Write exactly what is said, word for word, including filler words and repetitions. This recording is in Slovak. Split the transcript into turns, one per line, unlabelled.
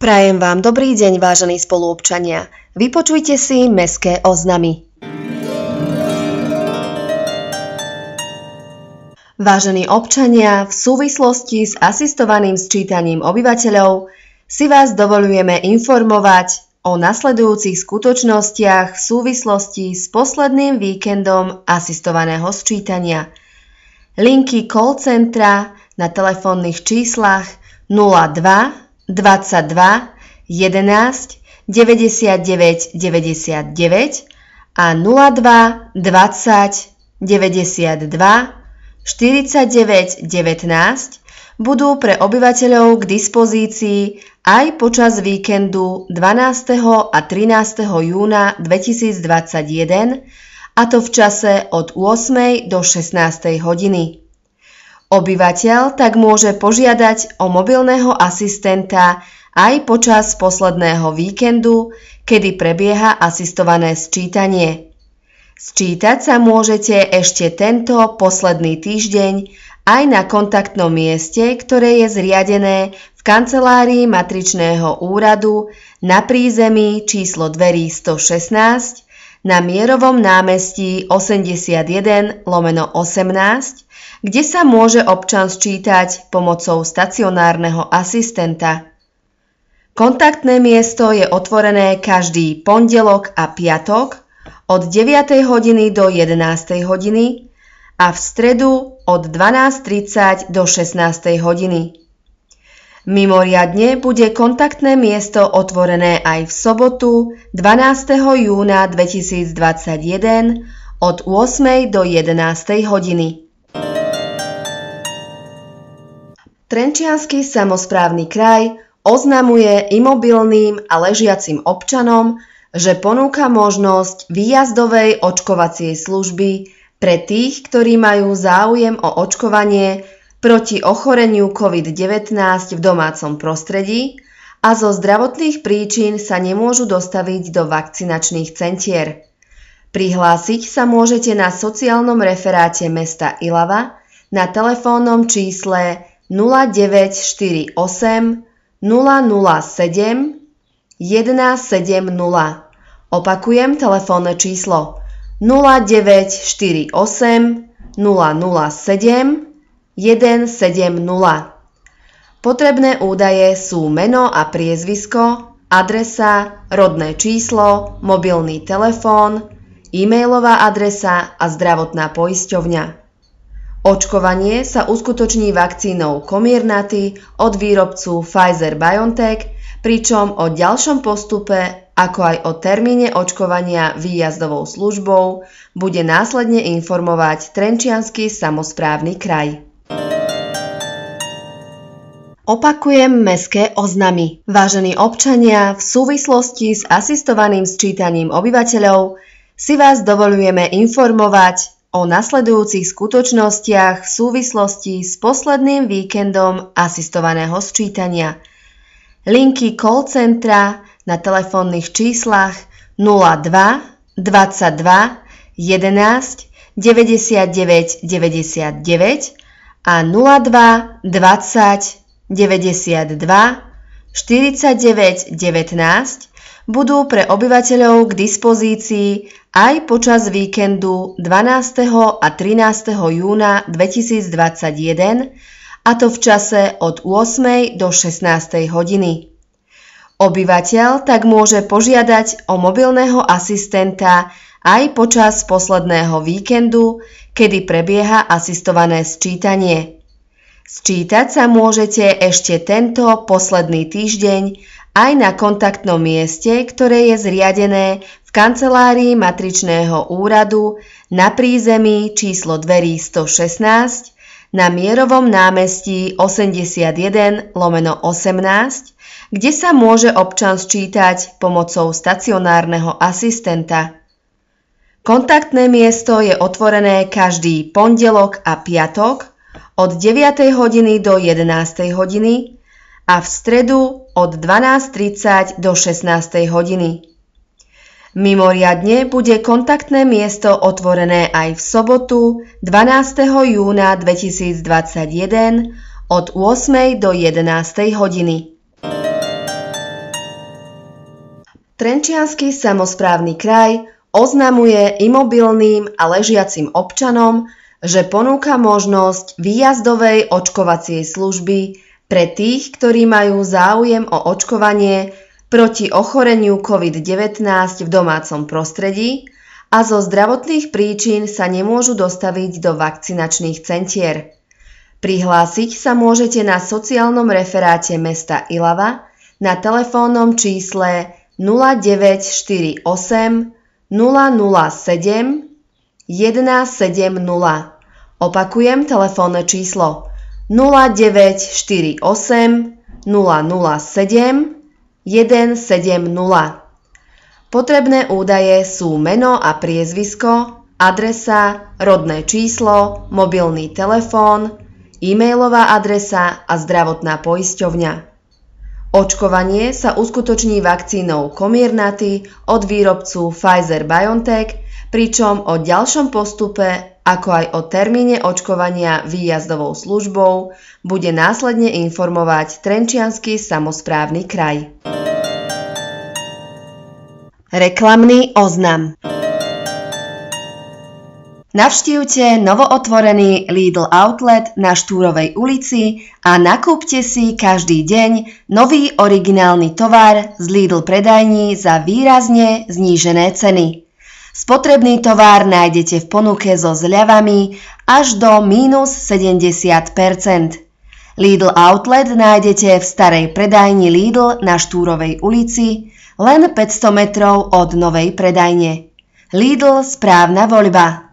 Prajem vám dobrý deň, vážení spoluobčania. Vypočujte si mestské oznamy. Vážení občania, v súvislosti s asistovaným sčítaním obyvateľov si vás dovoľujeme informovať o nasledujúcich skutočnostiach v súvislosti s posledným víkendom asistovaného sčítania. Linky call centra na telefónnych číslach nula dva dvadsaťdva jedenásť deväťdesiatdeväť deväťdesiatdeväť a nula dva dvadsať deväťdesiatdva štyridsaťdeväť devätnásť budú pre obyvateľov k dispozícii aj počas víkendu dvanásteho a trinásteho júna dvetisícdvadsaťjeden, a to v čase od ôsmej do šestnástej hodiny. Obyvateľ tak môže požiadať o mobilného asistenta aj počas posledného víkendu, kedy prebieha asistované sčítanie. Sčítať sa môžete ešte tento posledný týždeň aj na kontaktnom mieste, ktoré je zriadené v kancelárii matričného úradu na prízemí číslo dverí stošestnásť na Mierovom námestí osemdesiatjeden lomeno osemnásť, kde sa môže občan sčítať pomocou stacionárneho asistenta. Kontaktné miesto je otvorené každý pondelok a piatok od deviatej hodiny do jedenástej hodiny a v stredu od dvanásť tridsať do šestnástej hodiny. Mimoriadne bude kontaktné miesto otvorené aj v sobotu dvanásteho júna dvetisícdvadsaťjeden od ôsmej do jedenástej hodiny. Trenčiansky samosprávny kraj oznamuje imobilným a ležiacim občanom, že ponúka možnosť výjazdovej očkovacej služby pre tých, ktorí majú záujem o očkovanie proti ochoreniu covid devätnásť v domácom prostredí a zo zdravotných príčin sa nemôžu dostaviť do vakcinačných centier. Prihlásiť sa môžete na sociálnom referáte mesta Ilava na telefónnom čísle nula deväť štyri osem nula nula sedem jeden sedem nula. Opakujem telefónne číslo nula deväť štyri osem nula nula sedem jeden sedem nula. Potrebné údaje sú meno a priezvisko, adresa, rodné číslo, mobilný telefón, e-mailová adresa a zdravotná poisťovňa. Očkovanie sa uskutoční vakcínou Comirnaty od výrobcu Pfizer-BioNTech, pričom o ďalšom postupe, ako aj o termíne očkovania výjazdovou službou, bude následne informovať Trenčiansky samosprávny kraj. Opakujem mestské oznamy. Vážení občania, v súvislosti s asistovaným sčítaním obyvateľov si vás dovoľujeme informovať o nasledujúcich skutočnostiach v súvislosti s posledným víkendom asistovaného sčítania. Linky call centra na telefónnych číslach nula dva dvadsaťdva jedenásť deväťdesiatdeväť deväťdesiatdeväť a nula dva dvadsať deväťdesiatdva štyridsaťdeväť devätnásť budú pre obyvateľov k dispozícii aj počas víkendu dvanásteho a trinásteho júna dvetisícdvadsaťjeden, a to v čase od ôsmej do šestnástej hodiny. Obyvateľ tak môže požiadať o mobilného asistenta aj počas posledného víkendu, kedy prebieha asistované sčítanie. Sčítať sa môžete ešte tento posledný týždeň aj na kontaktnom mieste, ktoré je zriadené v kancelárii matričného úradu na prízemí číslo dverí stošestnásť na Mierovom námestí osemdesiatjeden lomeno osemnásť, kde sa môže občan sčítať pomocou stacionárneho asistenta. Kontaktné miesto je otvorené každý pondelok a piatok od deviatej hodiny do jedenástej hodiny a v stredu od dvanásť tridsať do šestnástej hodiny. Mimoriadne bude kontaktné miesto otvorené aj v sobotu dvanásteho júna dvetisícdvadsaťjeden od ôsmej do jedenástej hodiny. Trenčiansky samosprávny kraj oznamuje imobilným a ležiacim občanom, že ponúka možnosť výjazdovej očkovacej služby pre tých, ktorí majú záujem o očkovanie proti ochoreniu covid devätnásť v domácom prostredí a zo zdravotných príčin sa nemôžu dostaviť do vakcinačných centier. Prihlásiť sa môžete na sociálnom referáte mesta Ilava na telefónnom čísle nula deväť štyri osem nula nula sedem jeden sedem nula. Opakujem telefónne číslo nula deväť štyri osem nula nula sedem jeden sedem nula. Potrebné údaje sú meno a priezvisko, adresa, rodné číslo, mobilný telefón, e-mailová adresa a zdravotná poisťovňa. Očkovanie sa uskutoční vakcínou Comirnaty od výrobcu Pfizer-BioNTech, pričom o ďalšom postupe, ako aj o termíne očkovania výjazdovou službou, bude následne informovať Trenčiansky samosprávny kraj. Reklamný oznam. Navštívte novootvorený Lidl Outlet na Štúrovej ulici a nakúpte si každý deň nový originálny tovar z Lidl predajní za výrazne znížené ceny. Spotrebný tovar nájdete v ponuke so zľavami až do mínus sedemdesiat percent. Lidl Outlet nájdete v starej predajni Lidl na Štúrovej ulici len päťsto metrov od novej predajne. Lidl, správna voľba.